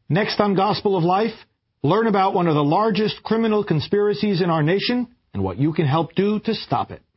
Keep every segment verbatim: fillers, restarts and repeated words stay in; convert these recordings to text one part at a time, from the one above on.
Next on Gospel of Life, learn about one of the largest criminal conspiracies in our nation and what you can help do to stop it.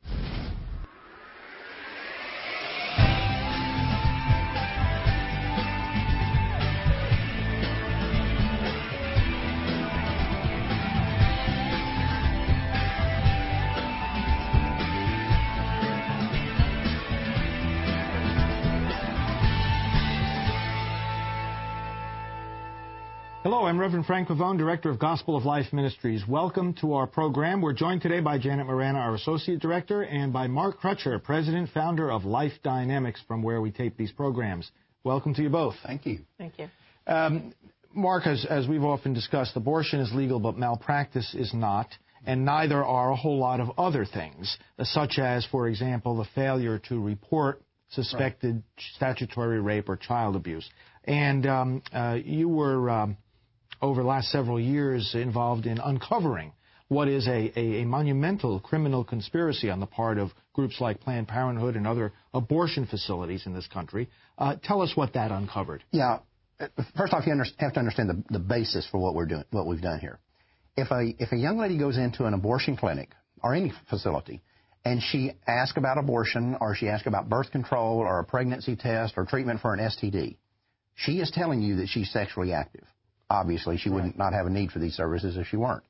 Hello, I'm Reverend Frank Pavone, Director of Gospel of Life Ministries. Welcome to our program. We're joined today by Janet Morana, our Associate Director, and by Mark Crutcher, President, Founder of Life Dynamics, from where we tape these programs. Welcome to you both. Thank you. Thank you. Um, Mark, as, as we've often discussed, abortion is legal, but malpractice is not, and neither are a whole lot of other things, such as, for example, the failure to report suspected right. statutory rape or child abuse. And um, uh, you were... Um, over the last several years involved in uncovering what is a, a, a monumental criminal conspiracy on the part of groups like Planned Parenthood and other abortion facilities in this country. Uh, tell us what that uncovered. Yeah. First off, you under, have to understand the, the basis for what we're doing, what we've done here. If a, if a young lady goes into an abortion clinic or any facility and she asks about abortion or she asks about birth control or a pregnancy test or treatment for an S T D, she is telling you that she's sexually active. Obviously, she would not have a need for these services if she weren't.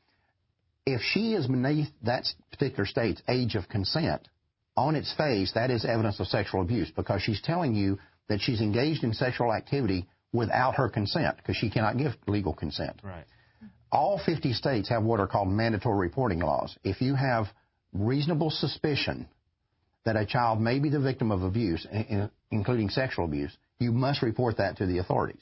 If she is beneath that particular state's age of consent, on its face, that is evidence of sexual abuse because she's telling you that she's engaged in sexual activity without her consent because she cannot give legal consent. Right. All fifty states have what are called mandatory reporting laws. If you have reasonable suspicion that a child may be the victim of abuse, including sexual abuse, you must report that to the authorities.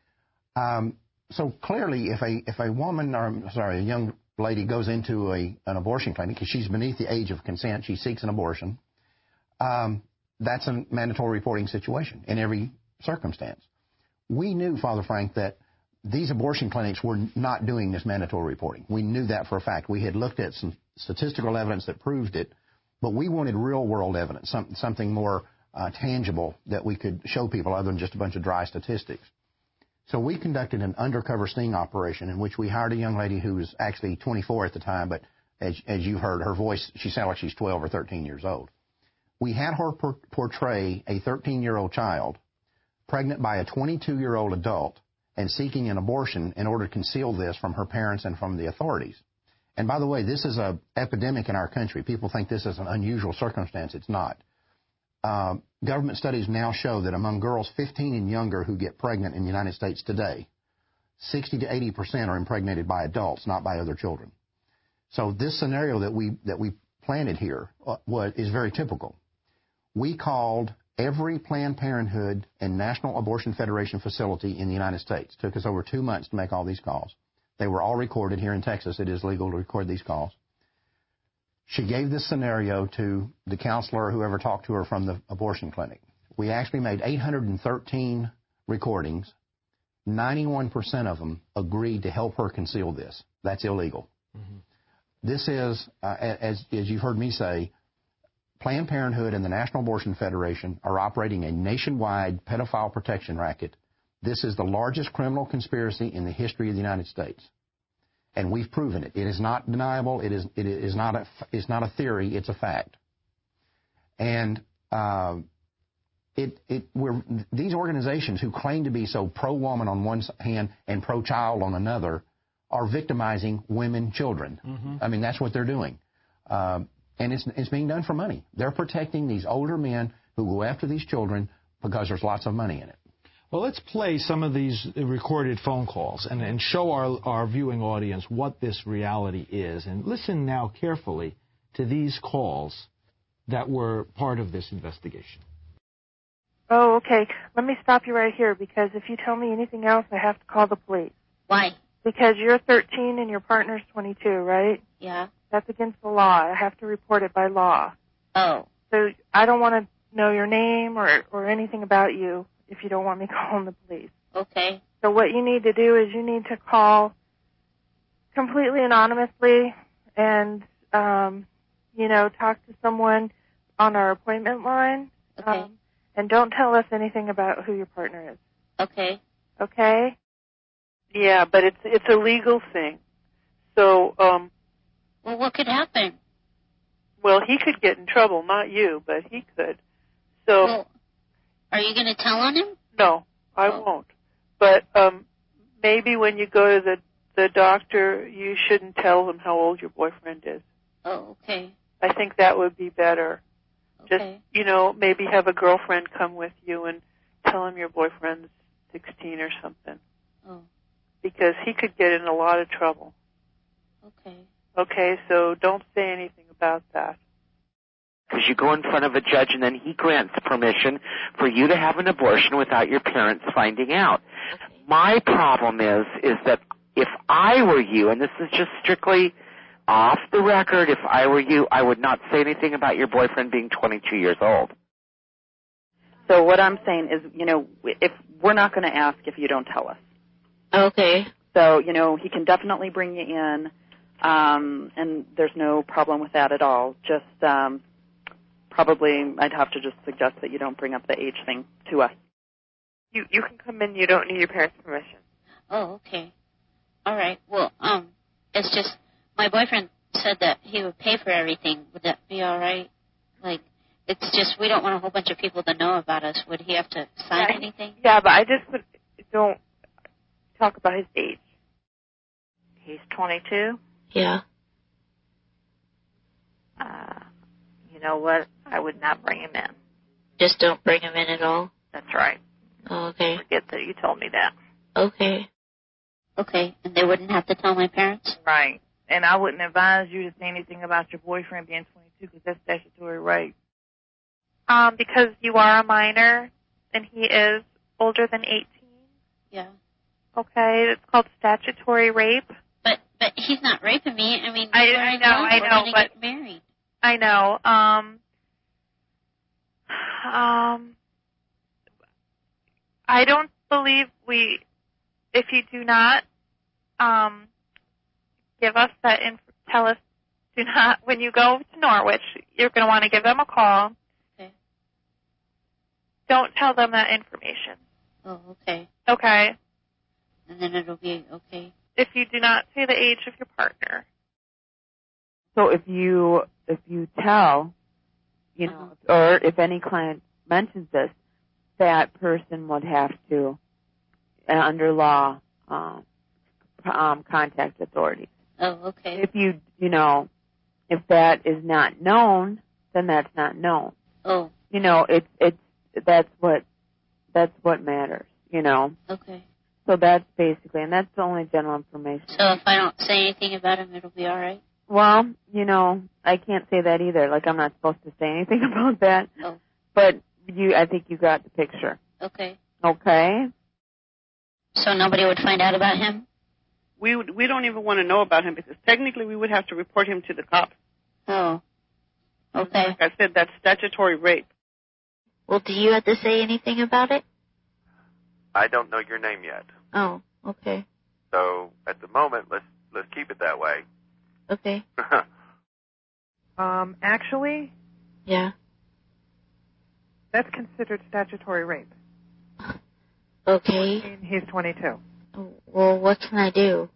Um, so clearly, if a if a woman or I'm sorry, a young lady goes into a an abortion clinic because she's beneath the age of consent, she seeks an abortion. Um, that's a mandatory reporting situation in every circumstance. We knew, Father Frank, that these abortion clinics were not doing this mandatory reporting. We knew that for a fact. We had looked at some statistical evidence that proved it, but we wanted real world evidence, some, something more uh, tangible that we could show people other than just a bunch of dry statistics. So we conducted an undercover sting operation in which we hired a young lady who was actually twenty-four at the time, but as, as you heard, her voice, she sounded like she's twelve or thirteen years old. We had her por- portray a thirteen-year-old child pregnant by a twenty-two-year-old adult and seeking an abortion in order to conceal this from her parents and from the authorities. And by the way, this is an epidemic in our country. People think this is an unusual circumstance. It's not. Uh, government studies now show that among girls fifteen and younger who get pregnant in the United States today, sixty to eighty percent are impregnated by adults, not by other children. So this scenario that we that we planted here uh, was, is very typical. We called every Planned Parenthood and National Abortion Federation facility in the United States. It took us over two months to make all these calls. They were all recorded here in Texas. It is legal to record these calls. She gave this scenario to the counselor or whoever talked to her from the abortion clinic. We actually made eight hundred thirteen recordings. ninety-one percent of them agreed to help her conceal this. That's illegal. Mm-hmm. This is, uh, as, as you've heard me say, Planned Parenthood and the National Abortion Federation are operating a nationwide pedophile protection racket. This is the largest criminal conspiracy in the history of the United States. And we've proven it. It is not deniable. It is it is not a it's not a theory. It's a fact. And uh, it it we're these organizations who claim to be so pro-woman on one hand and pro-child on another are victimizing women, children. Mm-hmm. I mean, that's what they're doing. Uh, and it's it's being done for money. They're protecting these older men who go after these children because there's lots of money in it. Well, let's play some of these recorded phone calls and, and show our, our viewing audience what this reality is. And listen now carefully to these calls that were part of this investigation. Oh, okay. Let me stop you right here, because if you tell me anything else, I have to call the police. Why? Because you're thirteen and your partner's twenty-two, right? Yeah. That's against the law. I have to report it by law. Oh. So I don't want to know your name or, or anything about you if you don't want me calling the police. Okay. So what you need to do is you need to call completely anonymously and, um, you know, talk to someone on our appointment line. Okay. Um, and don't tell us anything about who your partner is. Okay. Okay? Yeah, but it's it's a legal thing. So, um, well, what could happen? Well, he could get in trouble, not you, but he could. So, well, are you going to tell on him? No, I oh. won't. But um, maybe when you go to the the doctor, you shouldn't tell them how old your boyfriend is. Oh, okay. I think that would be better. Okay. Just, you know, maybe have a girlfriend come with you and tell him your boyfriend's sixteen or something. Oh. Because he could get in a lot of trouble. Okay. Okay, so don't say anything about that. Because you go in front of a judge and then he grants permission for you to have an abortion without your parents finding out. Okay. My problem is, is that if I were you, and this is just strictly off the record, if I were you, I would not say anything about your boyfriend being twenty-two years old. So what I'm saying is, you know, if we're not going to ask if you don't tell us. Okay. So, you know, he can definitely bring you in, um, and there's no problem with that at all. Just um, probably I'd have to just suggest that you don't bring up the age thing to us. You you can come in. You don't need your parents' permission. Oh, okay. All right. Well, um, it's just my boyfriend said that he would pay for everything. Would that be all right? Like, it's just we don't want a whole bunch of people to know about us. Would he have to sign yeah, anything? Yeah, but I just would, don't talk about his age. He's twenty-two. Yeah. Uh, you know what? I would not bring him in. Just don't bring him in at all? That's right. Oh, okay. Forget that you told me that. Okay. Okay, and they wouldn't have to tell my parents? Right. And I wouldn't advise you to say anything about your boyfriend being twenty-two because that's statutory rape. Um, because you are a minor and he is older than eighteen. Yeah. Okay, it's called statutory rape. But but he's not raping me. I mean, I, we're I in know, love. I We're know, gonna but get married. I know. Um, um, I don't believe we. If you do not, um, give us that. Inf- tell us. Do not. When you go to Norwich, you're going to want to give them a call. Okay. Don't tell them that information. Oh, okay. Okay. And then it'll be okay. If you do not say the age of your partner. So if you if you tell, you know, uh-huh. or if any client mentions this, that person would have to, uh, under law, um, um, contact authorities. Oh, okay. If you, you know, if that is not known, then that's not known. Oh. You know, it's it's that's what that's what matters. You know. Okay. So that's basically, and that's the only general information. So if I don't say anything about him, it'll be all right? Well, you know, I can't say that either. Like, I'm not supposed to say anything about that. Oh. But you, I think you got the picture. Okay. Okay. So nobody would find out about him? We would, we don't even want to know about him because technically we would have to report him to the cops. Oh. Okay. Like I said, that's statutory rape. Well, do you have to say anything about it? I don't know your name yet. Oh, okay. So at the moment, let's let's keep it that way. Okay. um, actually, yeah, that's considered statutory rape. Okay. He's twenty-two. Well, what can I do?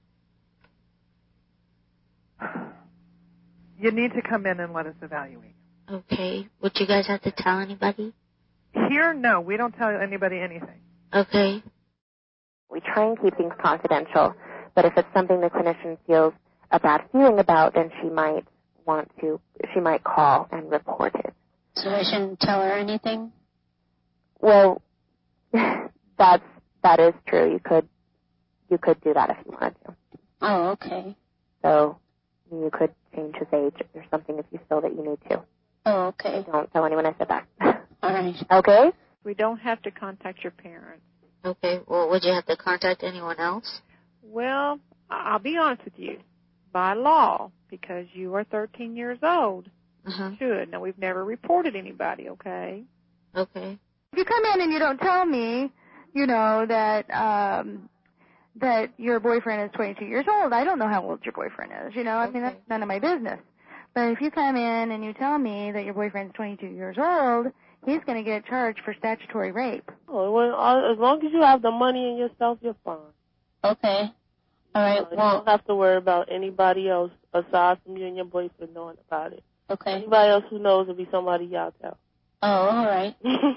You need to come in and let us evaluate. Okay. Would you guys have to tell anybody? Here, no. We don't tell anybody anything. Okay. We try and keep things confidential, but if it's something the clinician feels a bad feeling about, then she might want to, she might call and report it. So I shouldn't tell her anything? Well, that's, that is true. You could, you could do that if you wanted to. Oh, okay. So you could change his age or something if you feel that you need to. Oh, okay. Don't tell anyone I said that. All right. Okay? We don't have to contact your parents. Okay. Well, would you have to contact anyone else? Well, I'll be honest with you. By law, because you are thirteen years old, uh-huh. you should. Now, we've never reported anybody, okay? Okay. If you come in and you don't tell me, you know, that um, that your boyfriend is twenty-two years old, I don't know how old your boyfriend is, you know? I okay. mean, that's none of my business. But if you come in and you tell me that your boyfriend's twenty-two years old, he's going to get charged for statutory rape. Oh, well, as long as you have the money in yourself, you're fine. Okay. All right. You Well, don't have to worry about anybody else aside from you and your boyfriend knowing about it. okay. Anybody else who knows will be somebody y'all tell. Oh, all right.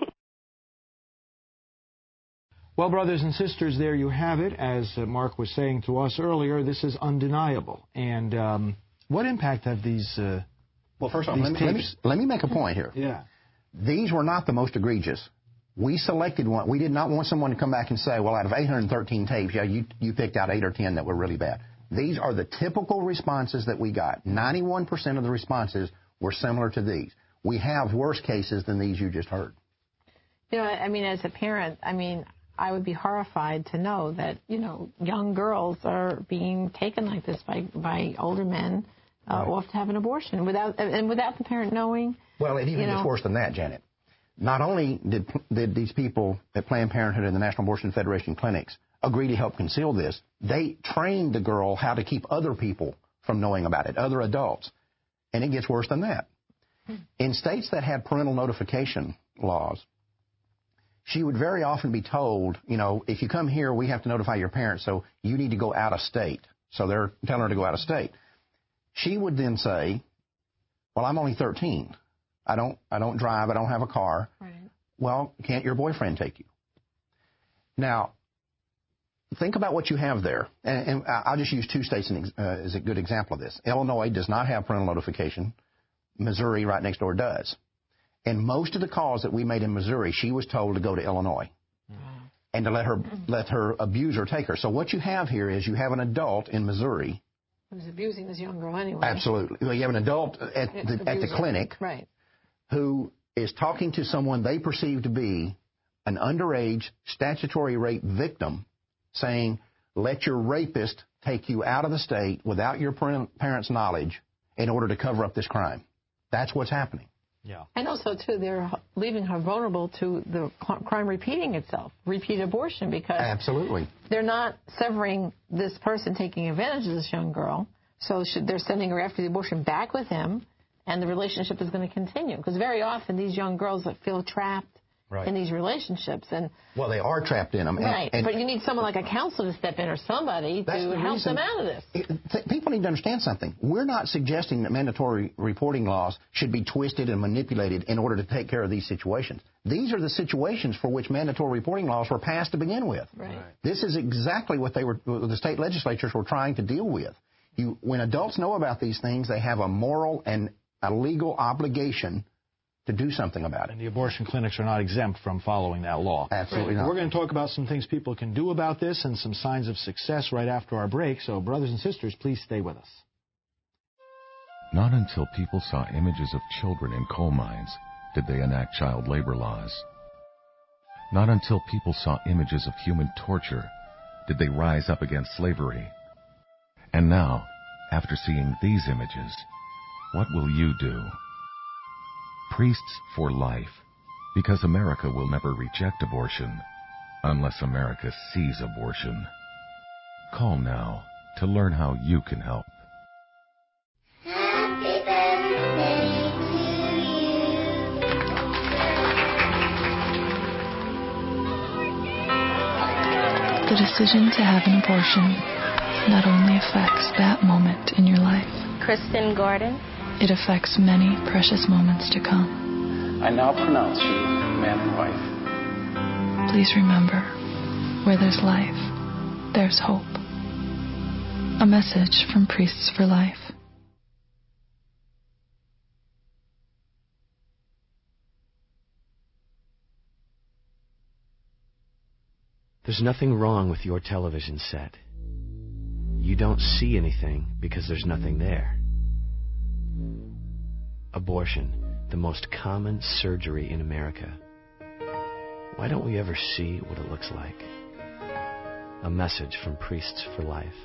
Well, brothers and sisters, there you have it. As uh, Mark was saying to us earlier, this is undeniable. And um, what impact have these uh, Well, first off, these let me, let, me, tapes? let me make a point here. Yeah. These were not the most egregious. We selected one. We did not want someone to come back and say, well, out of eight hundred thirteen tapes, yeah, you, you picked out eight or ten that were really bad. These are the typical responses that we got. ninety-one percent of the responses were similar to these. We have worse cases than these you just heard. You know, I mean, as a parent, I mean, I would be horrified to know that, you know, young girls are being taken like this by, by older men uh, right. off to have an abortion without and without the parent knowing. Well, it even you know, gets worse than that, Janet. Not only did, did these people at Planned Parenthood and the National Abortion Federation clinics agree to help conceal this, they trained the girl how to keep other people from knowing about it, other adults. And it gets worse than that. In states that had parental notification laws, she would very often be told, you know, if you come here, we have to notify your parents, so you need to go out of state. So they're telling her to go out of state. She would then say, well, I'm only thirteen. I don't I don't drive. I don't have a car. Right. Well, can't your boyfriend take you? Now, think about what you have there. And, and I'll just use two states uh, as a good example of this. Illinois does not have parental notification. Missouri, right next door, does. And most of the calls that we made in Missouri, she was told to go to Illinois mm-hmm. and to let her let her abuser take her. So what you have here is you have an adult in Missouri who's abusing this young girl anyway. Absolutely. Well, you have an adult at the, at the clinic right. who is talking to someone they perceive to be an underage statutory rape victim, saying, let your rapist take you out of the state without your parents' knowledge in order to cover up this crime. That's what's happening. Yeah. And also, too, they're leaving her vulnerable to the crime repeating itself, repeat abortion, because absolutely they're not severing this person taking advantage of this young girl, so should, they're sending her after the abortion back with him, and the relationship is going to continue. Because very often these young girls that feel trapped right. in these relationships. and Well, they are trapped in them. And, right, and but you need someone like a counselor to step in or somebody to the help reason, them out of this. It, th- people need to understand something. We're not suggesting that mandatory reporting laws should be twisted and manipulated in order to take care of these situations. These are the situations for which mandatory reporting laws were passed to begin with. Right. This is exactly what they were, what the state legislatures were trying to deal with. You, when adults know about these things, they have a moral and a legal obligation to do something about it. And the abortion clinics are not exempt from following that law. Absolutely not. We're going to talk about some things people can do about this and some signs of success right after our break. So, brothers and sisters, please stay with us. Not until people saw images of children in coal mines did they enact child labor laws. Not until people saw images of human torture did they rise up against slavery. And now, after seeing these images, what will you do? Priests for Life, because America will never reject abortion unless America sees abortion. Call now to learn how you can help. Happy birthday to you. The decision to have an abortion not only affects that moment in your life. Kristen Gordon. It affects many precious moments to come. I now pronounce you man and wife. Please remember, where there's life, there's hope. A message from Priests for Life. There's nothing wrong with your television set. You don't see anything because there's nothing there. Abortion, the most common surgery in America. Why don't we ever see what it looks like? A message from Priests for Life.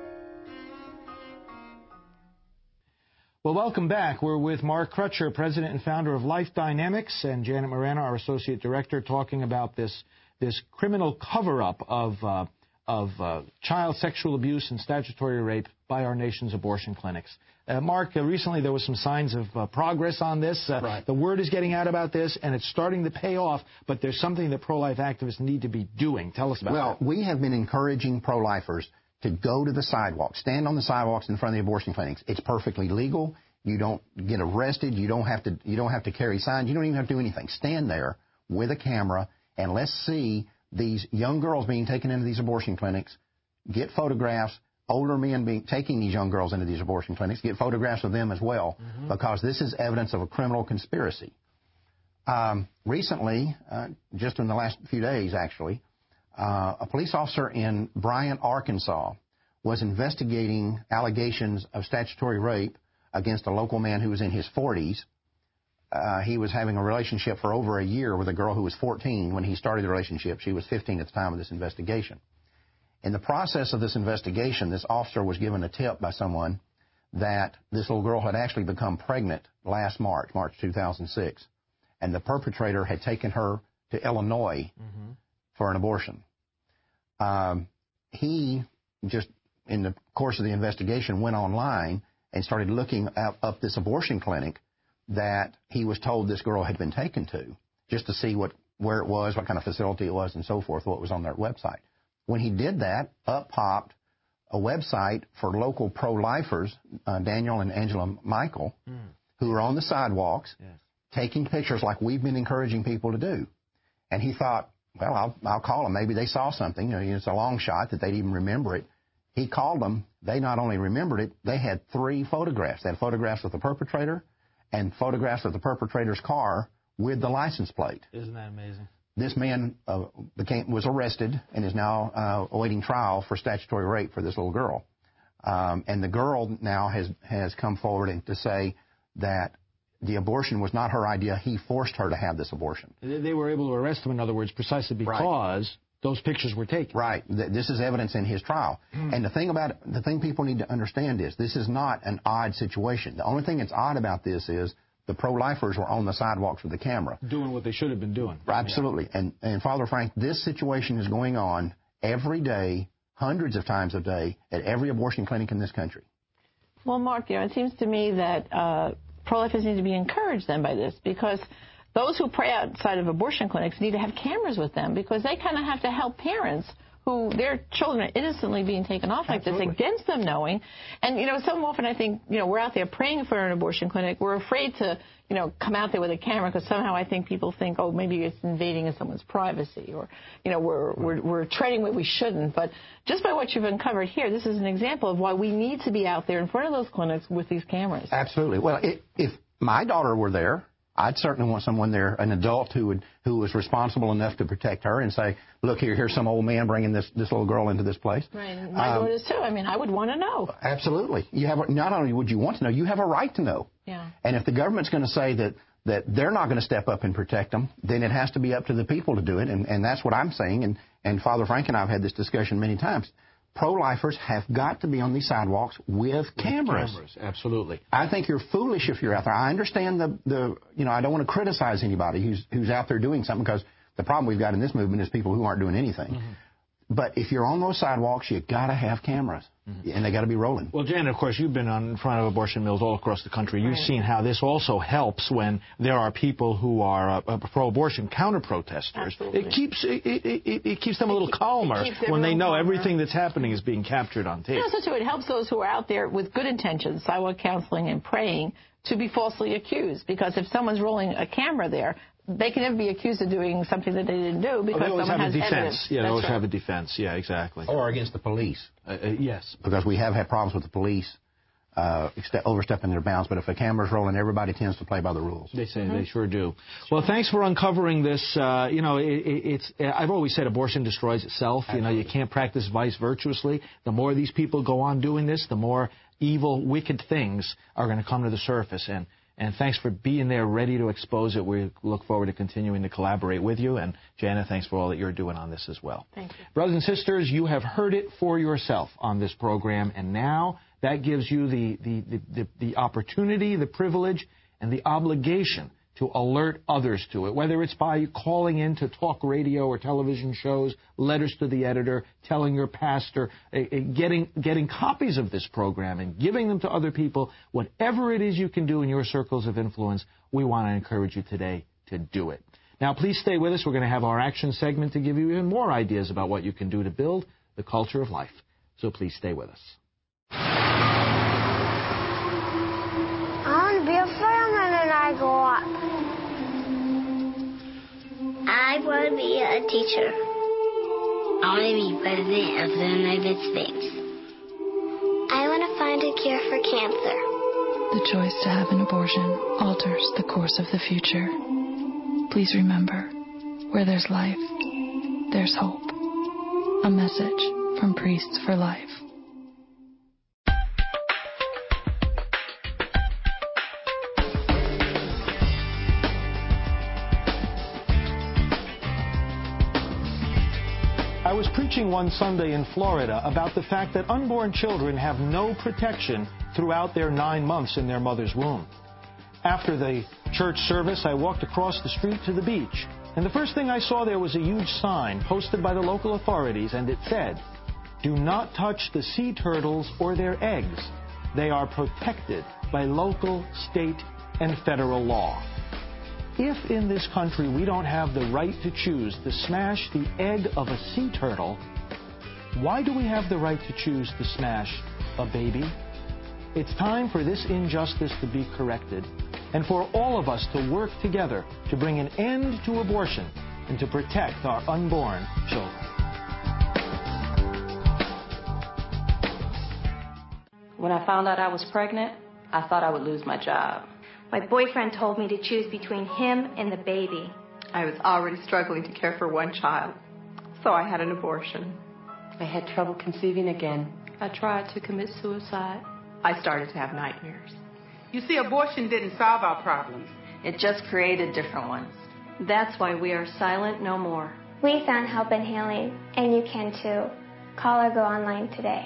Well, welcome back. We're with Mark Crutcher, President and founder of Life Dynamics, and Janet Moreno, our Associate Director, talking about this, this criminal cover-up of uh, of uh, child sexual abuse and statutory rape by our nation's abortion clinics. Uh, Mark, uh, recently there was some signs of uh, progress on this. Uh, right. The word is getting out about this, and it's starting to pay off, but there's something that pro-life activists need to be doing. Tell us about well, that. Well, we have been encouraging pro-lifers to go to the sidewalk, stand on the sidewalks in front of the abortion clinics. It's perfectly legal. You don't get arrested. You don't have to. You don't have to carry signs. You don't even have to do anything. Stand there with a camera and let's see these young girls being taken into these abortion clinics. Get photographs. Older men being taking these young girls into these abortion clinics. Get photographs of them as well, mm-hmm. because this is evidence of a criminal conspiracy. Um, recently, uh, just in the last few days, actually, uh, a police officer in Bryant, Arkansas, was investigating allegations of statutory rape against a local man who was in his forties. Uh, he was having a relationship for over a year with a girl who was fourteen when he started the relationship. She was fifteen at the time of this investigation. In the process of this investigation, this officer was given a tip by someone that this little girl had actually become pregnant last March, March two thousand six, and the perpetrator had taken her to Illinois mm-hmm. for an abortion. Um, he just, in the course of the investigation, went online and started looking up, up this abortion clinic that he was told this girl had been taken to, just to see what where it was, what kind of facility it was, and so forth, what was on their website. When he did that, up popped a website for local pro-lifers, uh, Daniel and Angela Michael, mm. who are on the sidewalks, yes. taking pictures like we've been encouraging people to do. And he thought, well, I'll, I'll call them. Maybe they saw something. You know, it's a long shot that they'd even remember it. He called them. They not only remembered it, they had three photographs. They had photographs of the perpetrator and photographs of the perpetrator's car with the license plate. Isn't that amazing? This man uh, became was arrested and is now uh, awaiting trial for statutory rape for this little girl. Um, and the girl now has, has come forward and to say that the abortion was not her idea. He forced her to have this abortion. They were able to arrest him, in other words, precisely because right. those pictures were taken. Right. This is evidence in his trial. Mm. And the thing about it, the thing people need to understand is this is not an odd situation. The only thing that's odd about this is the pro-lifers were on the sidewalks with the camera. Doing what they should have been doing. Absolutely. Yeah. And, and Father Frank, this situation is going on every day, hundreds of times a day, at every abortion clinic in this country. Well, Mark, you know, it seems to me that uh, pro-lifers need to be encouraged then by this, because those who pray outside of abortion clinics need to have cameras with them, because they kind of have to help parents who their children are innocently being taken off like Absolutely. This against them knowing. And, you know, so often I think, you know, we're out there praying for an abortion clinic. We're afraid to, you know, come out there with a camera because somehow I think people think, oh, maybe it's invading someone's privacy or, you know, we're, we're, we're treading where we shouldn't. But just by what you've uncovered here, this is an example of why we need to be out there in front of those clinics with these cameras. Absolutely. Well, it, if my daughter were there, I'd certainly want someone there, an adult who would who was responsible enough to protect her and say, look, here, here's some old man bringing this, this little girl into this place. Right. And my um, daughters, too. I mean, I would want to know. Absolutely. You have not only would you want to know, you have a right to know. Yeah. And if the government's going to say that, that they're not going to step up and protect them, then it has to be up to the people to do it. And, and that's what I'm saying. And, and Father Frank and I have had this discussion many times. Pro-lifers have got to be on these sidewalks with cameras. With cameras, absolutely. I think you're foolish if you're out there. I understand the, the you know, I don't want to criticize anybody who's who's out there doing something, because the problem we've got in this movement is people who aren't doing anything. Mm-hmm. But if you're on those sidewalks, you got to have cameras, mm-hmm. and they got to be rolling. Well, Jan, of course, you've been on in front of abortion mills all across the country. You've right. seen how this also helps when there are people who are uh, pro-abortion counter-protesters. Absolutely. It keeps it, it, it keeps them a little calmer when they know calmer. everything that's happening is being captured on tape. And also, too, it helps those who are out there with good intentions, sidewalk counseling and praying, to be falsely accused. Because if someone's rolling a camera there, they can never be accused of doing something that they didn't do because oh, someone has defense. evidence. Yeah, they That's always right. have a defense. Yeah, exactly. Or against the police. Uh, uh, yes. Because we have had problems with the police uh, overstepping their bounds. But if a camera's rolling, everybody tends to play by the rules. They say Mm-hmm. they sure do. Well, thanks for uncovering this. Uh, you know, it, it, it's. I've always said abortion destroys itself. Absolutely. You know, you can't practice vice virtuously. The more these people go on doing this, the more evil, wicked things are going to come to the surface. And And thanks for being there, ready to expose it. We look forward to continuing to collaborate with you. And, Jana, thanks for all that you're doing on this as well. Thank you. Brothers and sisters, you have heard it for yourself on this program. And now that gives you the, the, the, the, the opportunity, the privilege, and the obligation to alert others to it, whether it's by calling in to talk radio or television shows, letters to the editor, telling your pastor, uh, getting getting copies of this program and giving them to other people. Whatever it is you can do in your circles of influence, we want to encourage you today to do it. Now, please stay with us. We're going to have our action segment to give you even more ideas about what you can do to build the culture of life. So please stay with us. I want to be a fireman when I grow up. I want to be a teacher. I want to be president of the United States. I want to find a cure for cancer. The choice to have an abortion alters the course of the future. Please remember, where there's life, there's hope. A message from Priests for Life. I was preaching one Sunday in Florida about the fact that unborn children have no protection throughout their nine months in their mother's womb. After the church service, I walked across the street to the beach, and the first thing I saw there was a huge sign posted by the local authorities, and it said, "Do not touch the sea turtles or their eggs. They are protected by local, state, and federal law." If in this country we don't have the right to choose to smash the egg of a sea turtle, why do we have the right to choose to smash a baby? It's time for this injustice to be corrected, and for all of us to work together to bring an end to abortion and to protect our unborn children. When I found out I was pregnant, I thought I would lose my job. My boyfriend told me to choose between him and the baby. I was already struggling to care for one child, so I had an abortion. I had trouble conceiving again. I tried to commit suicide. I started to have nightmares. You see, abortion didn't solve our problems. It just created different ones. That's why we are silent no more. We found help in healing, and you can too. Call or go online today.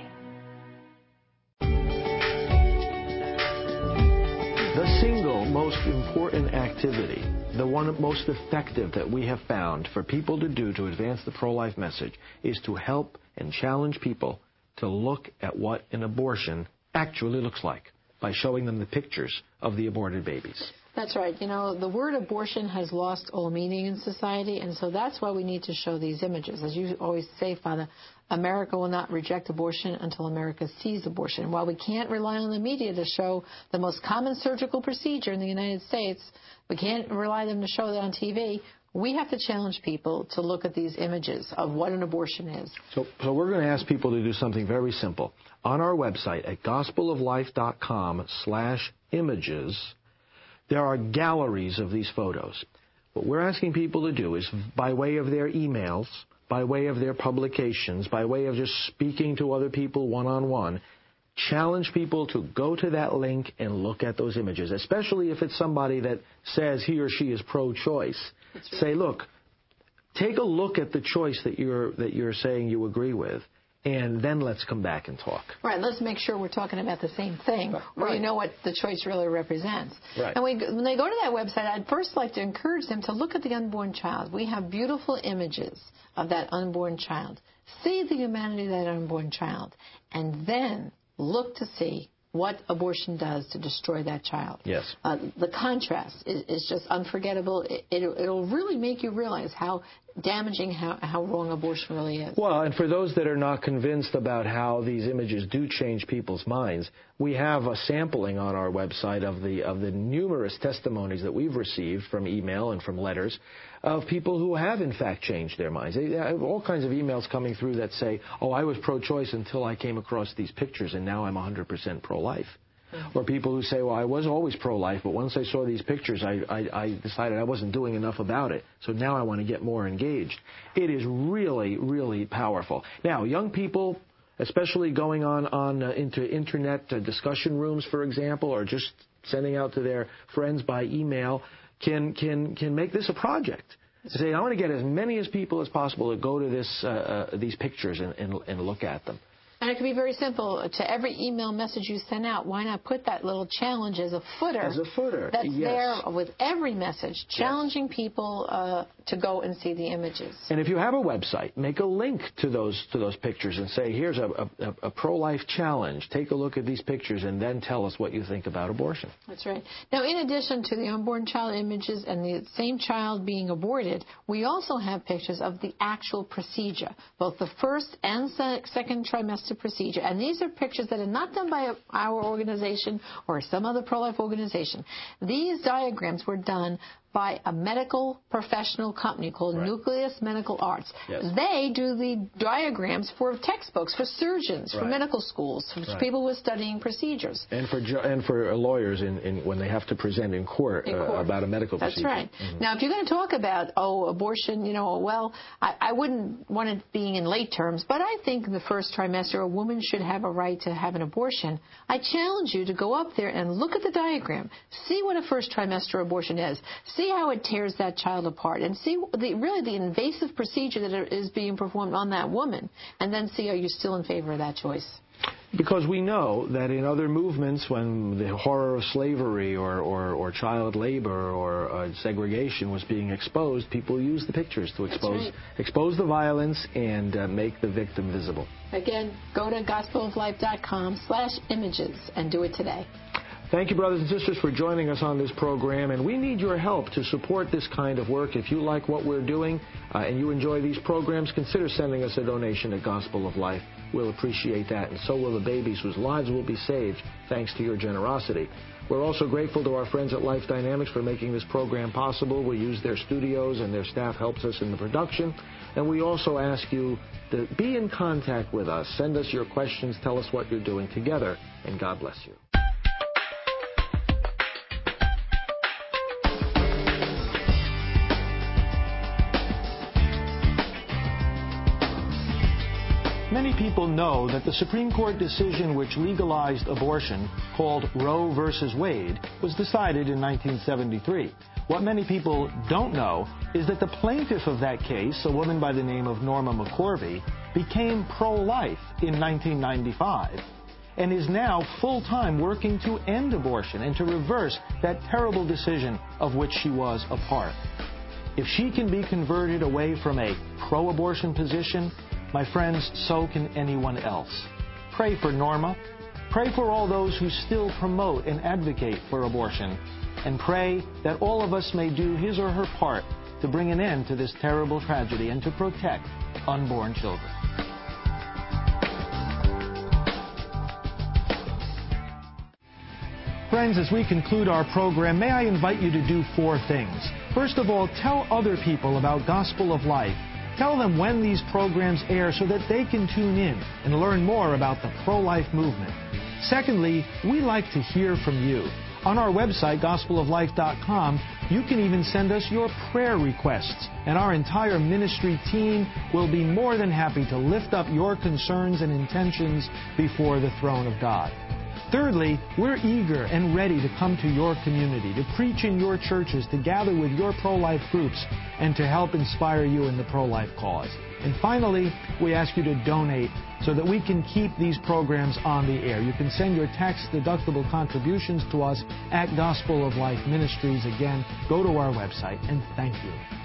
The single most important activity, the one most effective that we have found for people to do to advance the pro-life message, is to help and challenge people to look at what an abortion actually looks like by showing them the pictures of the aborted babies. That's right. You know, the word abortion has lost all meaning in society, and so that's why we need to show these images. As you always say, Father, America will not reject abortion until America sees abortion. And while we can't rely on the media to show the most common surgical procedure in the United States, we can't rely on them to show that on T V, we have to challenge people to look at these images of what an abortion is. So, so we're going to ask people to do something very simple. On our website at gospel of life dot com slash images, there are galleries of these photos. What we're asking people to do is, by way of their emails, by way of their publications, by way of just speaking to other people one-on-one, challenge people to go to that link and look at those images, especially if it's somebody that says he or she is pro-choice. Right. Say, look, take a look at the choice that you're that you're saying you agree with, and then let's come back and talk. Right. Let's make sure we're talking about the same thing, right, or you know what the choice really represents. Right. And we, when they go to that website, I'd first like to encourage them to look at the unborn child. We have beautiful images of that unborn child. See the humanity of that unborn child, and then look to see what abortion does to destroy that child. Yes. Uh, the contrast is, is just unforgettable. It, it, it'll really make you realize how damaging, how, how wrong abortion really is. Well, and for those that are not convinced about how these images do change people's minds, we have a sampling on our website of the of the numerous testimonies that we've received from email and from letters of people who have, in fact, changed their minds. They have all kinds of emails coming through that say, oh, I was pro-choice until I came across these pictures, and now I'm one hundred percent pro-life. Mm-hmm. Or people who say, well, I was always pro-life, but once I saw these pictures, I, I, I decided I wasn't doing enough about it, so now I want to get more engaged. It is really, really powerful. Now, young people, especially going on, on uh, into Internet uh, discussion rooms, for example, or just sending out to their friends by email, can can can make this a project. Say, I want to get as many as people as possible to go to this uh, uh, these pictures and, and, and look at them. And it could be very simple. To every email message you send out, why not put that little challenge as a footer? As a footer, That's yes. there with every message, challenging yes. people uh, to go and see the images. And if you have a website, make a link to those to those pictures and say, here's a, a, a pro-life challenge. Take a look at these pictures and then tell us what you think about abortion. That's right. Now, in addition to the unborn child images and the same child being aborted, we also have pictures of the actual procedure, both the first and second trimester procedure. And these are pictures that are not done by our organization or some other pro-life organization. These diagrams were done by a medical professional company called right. Nucleus Medical Arts. Yes. They do the diagrams for textbooks, for surgeons, right. for medical schools, for right. people who are studying procedures. And for ju- and for lawyers in, in when they have to present in court, in court. Uh, about a medical That's procedure. That's right. Mm-hmm. Now, if you're going to talk about, oh, abortion, you know, well, I, I wouldn't want it being in late terms, but I think in the first trimester a woman should have a right to have an abortion. I challenge you to go up there and look at the diagram. See what a first trimester abortion is. See how it tears that child apart, and see the, really the invasive procedure that is being performed on that woman, and then see, are you still in favor of that choice? Because we know that in other movements, when the horror of slavery or, or, or child labor or uh, segregation was being exposed, people used the pictures to expose right. expose the violence and uh, make the victim visible. Again, go to gospel of life dot com slash images and do it today. Thank you, brothers and sisters, for joining us on this program, and we need your help to support this kind of work. If you like what we're doing uh, and you enjoy these programs, consider sending us a donation at Gospel of Life. We'll appreciate that, and so will the babies whose lives will be saved thanks to your generosity. We're also grateful to our friends at Life Dynamics for making this program possible. We use their studios, and their staff helps us in the production. And we also ask you to be in contact with us. Send us your questions. Tell us what you're doing together, and God bless you. Many people know that the Supreme Court decision which legalized abortion, called Roe versus Wade, was decided in nineteen seventy-three. What many people don't know is that the plaintiff of that case, a woman by the name of Norma McCorvey, became pro-life in nineteen ninety-five and is now full-time working to end abortion and to reverse that terrible decision of which she was a part. If she can be converted away from a pro-abortion position, my friends, so can anyone else. Pray for Norma. Pray for all those who still promote and advocate for abortion. And pray that all of us may do his or her part to bring an end to this terrible tragedy and to protect unborn children. Friends, as we conclude our program, may I invite you to do four things. First of all, tell other people about Gospel of Life. Tell them when these programs air so that they can tune in and learn more about the pro-life movement. Secondly, we like to hear from you. On our website, gospel of life dot com, you can even send us your prayer requests, and our entire ministry team will be more than happy to lift up your concerns and intentions before the throne of God. Thirdly, we're eager and ready to come to your community, to preach in your churches, to gather with your pro-life groups, and to help inspire you in the pro-life cause. And finally, we ask you to donate so that we can keep these programs on the air. You can send your tax-deductible contributions to us at Gospel of Life Ministries. Again, go to our website, and thank you.